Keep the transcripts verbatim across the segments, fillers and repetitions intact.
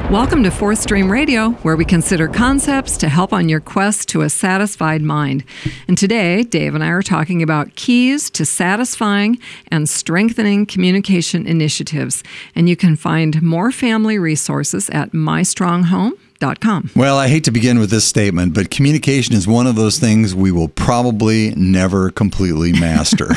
Welcome to Fourth Stream Radio, where we consider concepts to help on your quest to a satisfied mind. And today, Dave and I are talking about keys to satisfying and strengthening communication initiatives. And you can find more family resources at my strong home dot com. Well, I hate to begin with this statement, but communication is one of those things we will probably never completely master.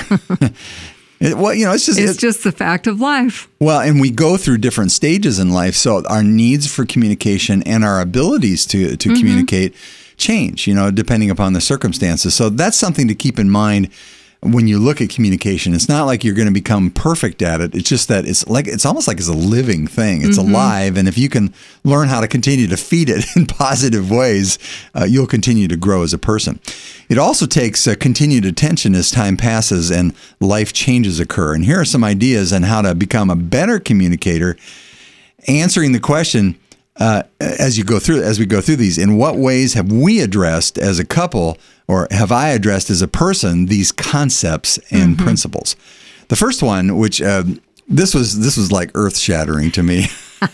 It, well, you know, it's just it's it, just the fact of life. Well, and we go through different stages in life, so our needs for communication and our abilities to to mm-hmm. communicate change, you know, depending upon the circumstances. So that's something to keep in mind when you look at communication. It's not like you're going to become perfect at it. It's just that it's like it's almost like it's a living thing. It's mm-hmm. alive, and if you can learn how to continue to feed it in positive ways, uh, you'll continue to grow as a person. It also takes uh, continued attention as time passes and life changes occur. And here are some ideas on how to become a better communicator, answering the question uh, as you go through as we go through these. In what ways have we addressed as a couple, or have I addressed as a person, these concepts and mm-hmm. principles? The first one, which uh, this was this was like earth shattering to me,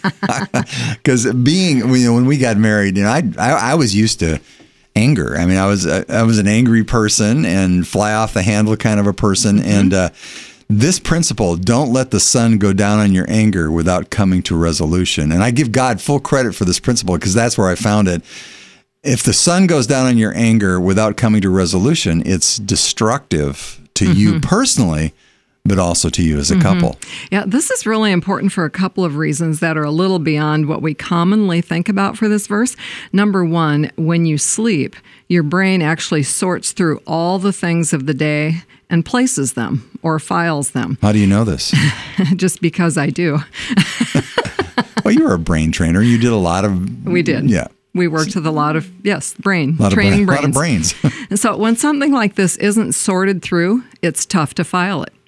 because being you know when we got married, you know I, I I was used to anger. I mean, I was I was an angry person and fly off the handle kind of a person. Mm-hmm. And uh, this principle, don't let the sun go down on your anger without coming to resolution. And I give God full credit for this principle because that's where I found it. If the sun goes down on your anger without coming to resolution, it's destructive to mm-hmm. you personally, but also to you as a mm-hmm. couple. Yeah, this is really important for a couple of reasons that are a little beyond what we commonly think about for this verse. Number one, when you sleep, your brain actually sorts through all the things of the day and places them or files them. How do you know this? Just because I do. Well, you were a brain trainer. You did a lot of... We did. Yeah. We worked with a lot of, yes, brain, a lot training of, brains. A lot of brains. And so when something like this isn't sorted through, it's tough to file it.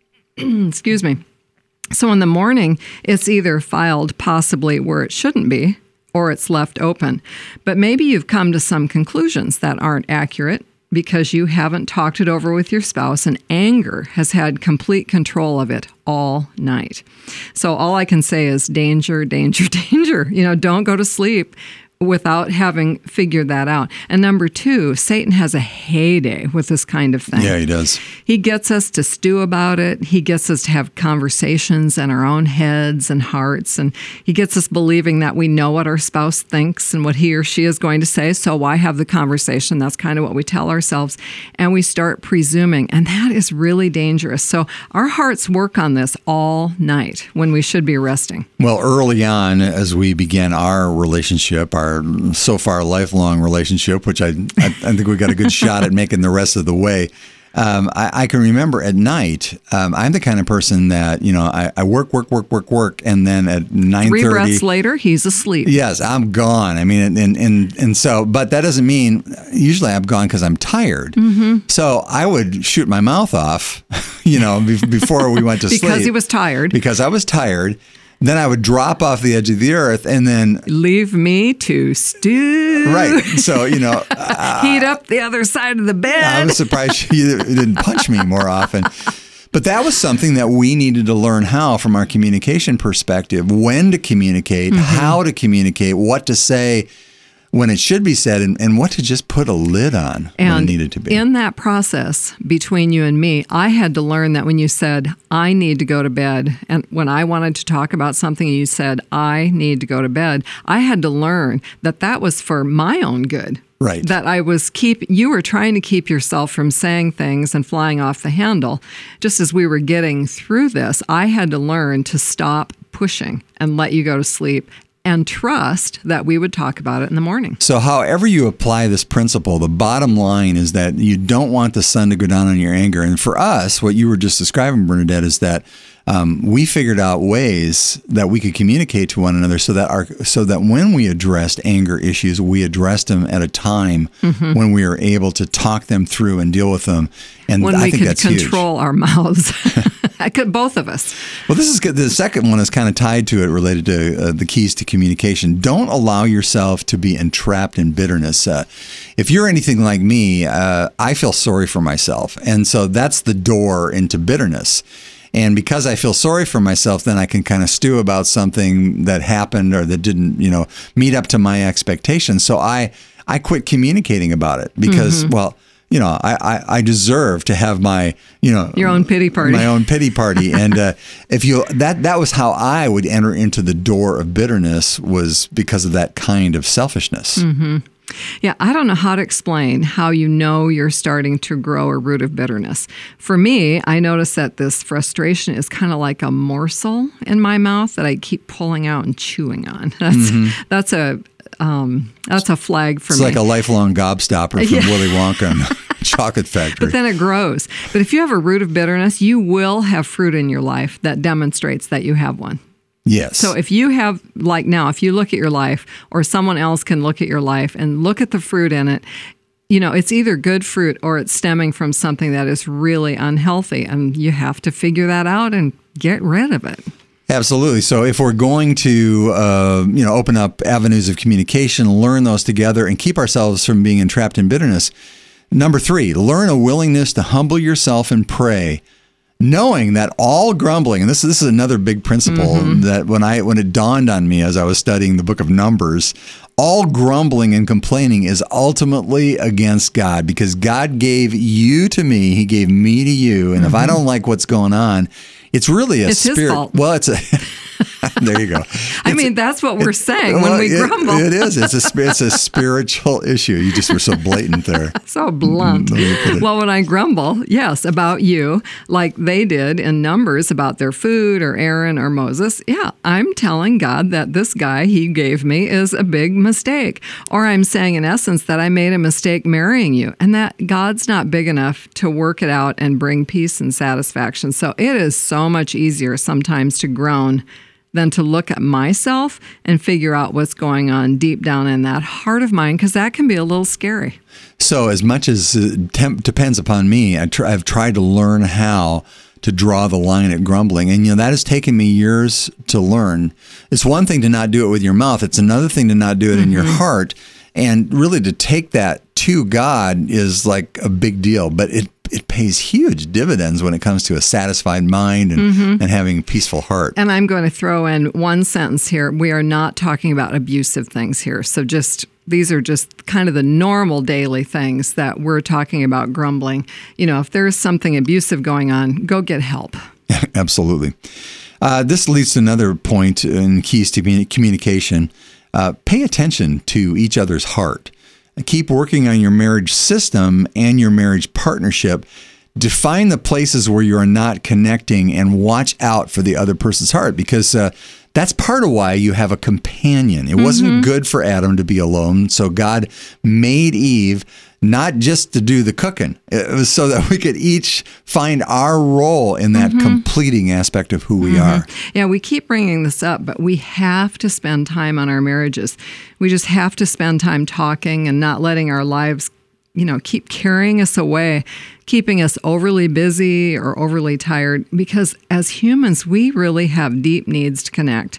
Excuse me. So in the morning, it's either filed possibly where it shouldn't be, or it's left open. But maybe you've come to some conclusions that aren't accurate because you haven't talked it over with your spouse, and anger has had complete control of it all night. So all I can say is danger, danger, danger. You know, don't go to sleep without having figured that out. And number two, Satan has a heyday with this kind of thing. Yeah, he does. He gets us to stew about it. He gets us to have conversations in our own heads and hearts. And he gets us believing that we know what our spouse thinks and what he or she is going to say. So why have the conversation? That's kind of what we tell ourselves. And we start presuming. And that is really dangerous. So our hearts work on this all night when we should be resting. Well, early on, as we began our relationship, our so far lifelong relationship, which I, I, I think we got a good shot at making the rest of the way. Um, I, I can remember at night, um, I'm the kind of person that, you know, I, I work, work, work, work, work. And then at nine thirty. Three breaths later, he's asleep. Yes, I'm gone. I mean, and, and, and so, but that doesn't mean, usually I'm gone because I'm tired. Mm-hmm. So I would shoot my mouth off, you know, be, before we went to because sleep. Because he was tired. Because I was tired. Then I would drop off the edge of the earth and then... Leave me to stew. Right. So, you know... Uh, Heat up the other side of the bed. I was surprised you didn't punch me more often. But that was something that we needed to learn how from our communication perspective, when to communicate, mm-hmm. how to communicate, what to say when it should be said, and, and what to just put a lid on and when it needed to be. In that process between you and me, I had to learn that when you said, I need to go to bed, and when I wanted to talk about something, you said, I need to go to bed, I had to learn that that was for my own good. Right. That I was keep, you were trying to keep yourself from saying things and flying off the handle. Just as we were getting through this, I had to learn to stop pushing and let you go to sleep and trust that we would talk about it in the morning. So however you apply this principle, the bottom line is that you don't want the sun to go down on your anger. And for us, what you were just describing, Bernadette, is that um, we figured out ways that we could communicate to one another so that our so that when we addressed anger issues, we addressed them at a time mm-hmm. when we were able to talk them through and deal with them. And when I we think could that's control huge. Our mouths. I could, both of us. Well, this is good. The second one is kind of tied to it, related to uh, the keys to communication. Don't allow yourself to be entrapped in bitterness. Uh, if you're anything like me, uh, I feel sorry for myself. And so that's the door into bitterness. And because I feel sorry for myself, then I can kind of stew about something that happened or that didn't, you know, meet up to my expectations. So I, I quit communicating about it because, mm-hmm. well, you know, I, I, I deserve to have my, you know, your own pity party, my own pity party. And uh, if you, that, that was how I would enter into the door of bitterness, was because of that kind of selfishness. Mm-hmm. Yeah, I don't know how to explain how you know you're starting to grow a root of bitterness. For me, I notice that this frustration is kind of like a morsel in my mouth that I keep pulling out and chewing on. That's mm-hmm. that's a um, that's a flag for it's me. It's like a lifelong gobstopper from yeah. Willy Wonka and the Chocolate Factory. But then it grows. But if you have a root of bitterness, you will have fruit in your life that demonstrates that you have one. Yes. So if you have, like now, if you look at your life, or someone else can look at your life and look at the fruit in it, you know, it's either good fruit or it's stemming from something that is really unhealthy. And you have to figure that out and get rid of it. Absolutely. So if we're going to, uh, you know, open up avenues of communication, learn those together, and keep ourselves from being entrapped in bitterness, number three, learn a willingness to humble yourself and pray, knowing that all grumbling, and this, this is another big principle mm-hmm. that when I when it dawned on me as I was studying the book of Numbers, all grumbling and complaining is ultimately against God, because God gave you to me, He gave me to you, and mm-hmm. if I don't like what's going on, it's really a it's spirit. His fault. Well, it's a. There you go. I It's mean, a, that's what we're it, saying well, when we it, grumble. It is. It's a it's a spiritual issue. You just were so blatant there. So blunt. Well, when I grumble, yes, about you, like they did in Numbers about their food or Aaron or Moses, yeah, I'm telling God that this guy He gave me is a big mistake. Or I'm saying, in essence, that I made a mistake marrying you, and that God's not big enough to work it out and bring peace and satisfaction. So it is so much easier sometimes to groan than to look at myself and figure out what's going on deep down in that heart of mine, because that can be a little scary. So as much as it temp- depends upon me, I tr- I've tried to learn how to draw the line at grumbling. And, you know, that has taken me years to learn. It's one thing to not do it with your mouth. It's another thing to not do it mm-hmm. in your heart. And really to take that to God is like a big deal. But it it pays huge dividends when it comes to a satisfied mind and, mm-hmm. and having a peaceful heart. And I'm going to throw in one sentence here. We are not talking about abusive things here. So just these are just kind of the normal daily things that we're talking about grumbling. You know, if there's something abusive going on, go get help. Absolutely. Uh, this leads to another point in keys to communication. Uh, pay attention to each other's heart. Keep working on your marriage system and your marriage partnership. Define the places where you are not connecting and watch out for the other person's heart, because uh, that's part of why you have a companion. It mm-hmm. wasn't good for Adam to be alone, so God made Eve not just to do the cooking. It was so that we could each find our role in that mm-hmm. completing aspect of who we mm-hmm. are. Yeah, we keep bringing this up, but we have to spend time on our marriages. We just have to spend time talking and not letting our lives, you know, keep carrying us away, keeping us overly busy or overly tired, because as humans, we really have deep needs to connect.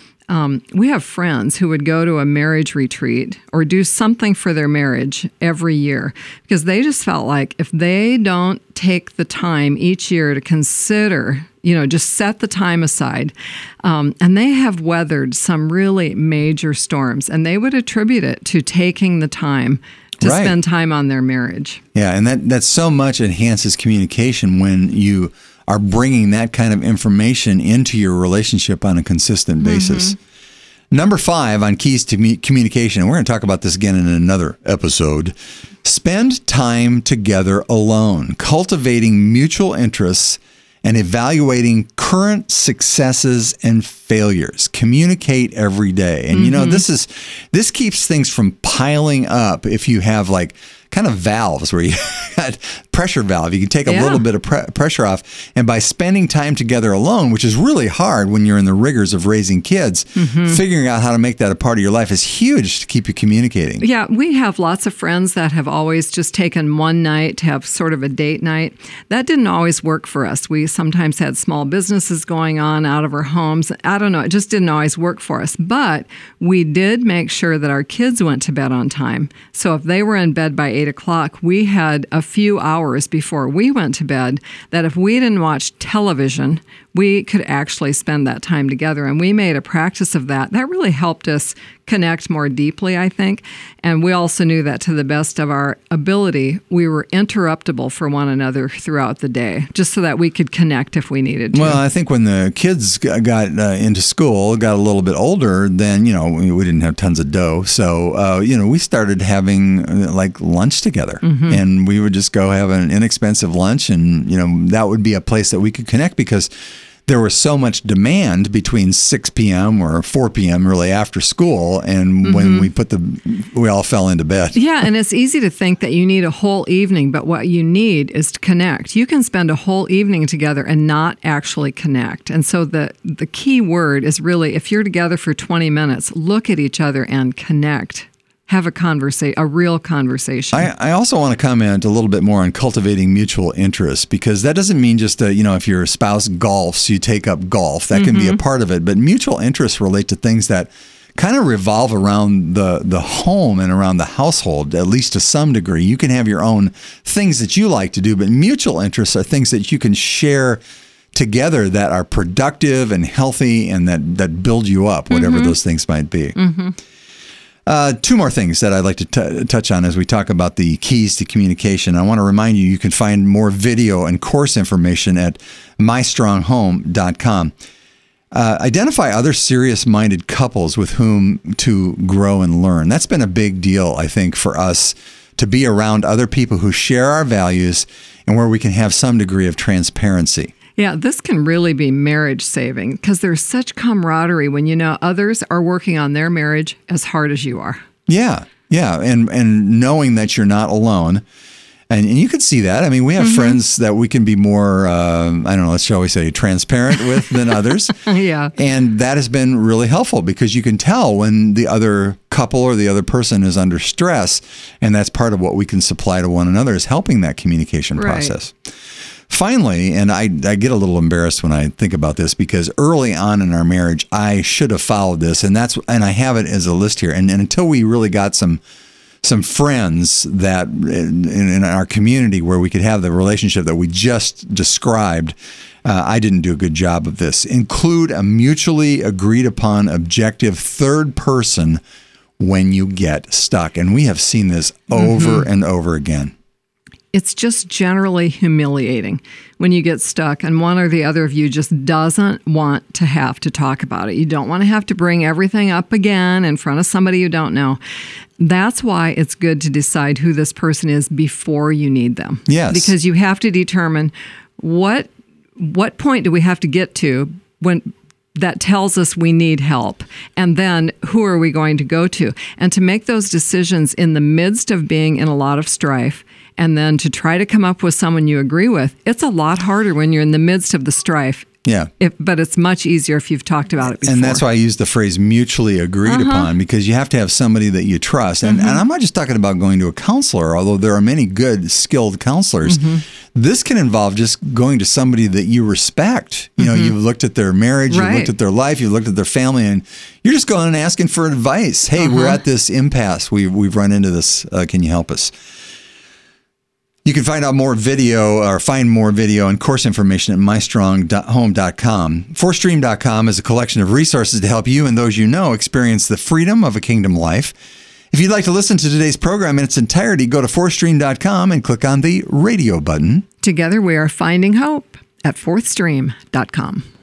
Um, we have friends who would go to a marriage retreat or do something for their marriage every year because they just felt like if they don't take the time each year to consider, you know, just set the time aside, um, and they have weathered some really major storms, and they would attribute it to taking the time to right. spend time on their marriage. Yeah, and that, that so much enhances communication when you are bringing that kind of information into your relationship on a consistent basis. Mm-hmm. Number five on keys to me- communication, and we're going to talk about this again in another episode, spend time together alone, cultivating mutual interests and evaluating current successes and failures. Communicate every day. And, mm-hmm. you know, this is this keeps things from piling up if you have like kind of valves where you got pressure valve. You can take a yeah. little bit of pre- pressure off. And by spending time together alone, which is really hard when you're in the rigors of raising kids, mm-hmm. figuring out how to make that a part of your life is huge to keep you communicating. Yeah, we have lots of friends that have always just taken one night to have sort of a date night. That didn't always work for us. We sometimes had small businesses going on out of our homes. I don't know. It just didn't always work for us. But we did make sure that our kids went to bed on time. So if they were in bed by eight o'clock, we had a few hours hours before we went to bed that if we didn't watch television, we could actually spend that time together. And we made a practice of that. That really helped us connect more deeply, I think. And we also knew that to the best of our ability, we were interruptible for one another throughout the day, just so that we could connect if we needed to. Well, I think when the kids got uh, into school, got a little bit older, then, you know, we, we didn't have tons of dough. So, uh, you know, we started having uh, like lunch together. Mm-hmm. And we would just go have an inexpensive lunch. And, you know, that would be a place that we could connect because there was so much demand between six p.m. or four p.m. really after school. And mm-hmm. when we put the, we all fell into bed. Yeah. And it's easy to think that you need a whole evening, but what you need is to connect. You can spend a whole evening together and not actually connect. And so the, the key word is really, if you're together for twenty minutes, look at each other and connect. Have a conversation, a real conversation. I, I also want to comment a little bit more on cultivating mutual interest, because that doesn't mean just, a, you know, if your spouse golfs, you take up golf. That can mm-hmm. be a part of it. But mutual interests relate to things that kind of revolve around the, the home and around the household, at least to some degree. You can have your own things that you like to do, but mutual interests are things that you can share together that are productive and healthy and that, that build you up, whatever mm-hmm. those things might be. Mm-hmm. Uh, two more things that I'd like to t- touch on as we talk about the keys to communication. I want to remind you, you can find more video and course information at my strong home dot com. Uh, identify other serious-minded couples with whom to grow and learn. That's been a big deal, I think, for us to be around other people who share our values and where we can have some degree of transparency. Yeah, this can really be marriage saving because there's such camaraderie when you know others are working on their marriage as hard as you are. Yeah, yeah, and and knowing that you're not alone. And, and you can see that. I mean, we have mm-hmm. friends that we can be more, uh, I don't know, let's shall we say, transparent with than others. Yeah. And that has been really helpful because you can tell when the other couple or the other person is under stress. And that's part of what we can supply to one another is helping that communication right. process. Finally, and I, I get a little embarrassed when I think about this because early on in our marriage, I should have followed this. And that's and I have it as a list here. And, and until we really got some some friends that in, in our community where we could have the relationship that we just described, uh, I didn't do a good job of this. Include a mutually agreed upon objective third person when you get stuck. And we have seen this over mm-hmm. and over again. It's just generally humiliating when you get stuck and one or the other of you just doesn't want to have to talk about it. You don't want to have to bring everything up again in front of somebody you don't know. That's why it's good to decide who this person is before you need them. Yes. Because you have to determine what what point do we have to get to when that tells us we need help, and then who are we going to go to? And to make those decisions in the midst of being in a lot of strife, and then to try to come up with someone you agree with, it's a lot harder when you're in the midst of the strife. Yeah. If, but it's much easier if you've talked about it before. And that's why I use the phrase mutually agreed uh-huh. upon, because you have to have somebody that you trust. And, mm-hmm. and I'm not just talking about going to a counselor, although there are many good, skilled counselors. Mm-hmm. This can involve just going to somebody that you respect. You know, mm-hmm. you've looked at their marriage, right. you've looked at their life, you've looked at their family, and you're just going and asking for advice. Hey, uh-huh. we're at this impasse. We've, we've run into this. Uh, can you help us? You can find out more video or find more video and course information at my strong home dot com. four stream dot com is a collection of resources to help you and those you know experience the freedom of a kingdom life. If you'd like to listen to today's program in its entirety, go to four stream dot com and click on the radio button. Together we are finding hope at fourth stream dot com.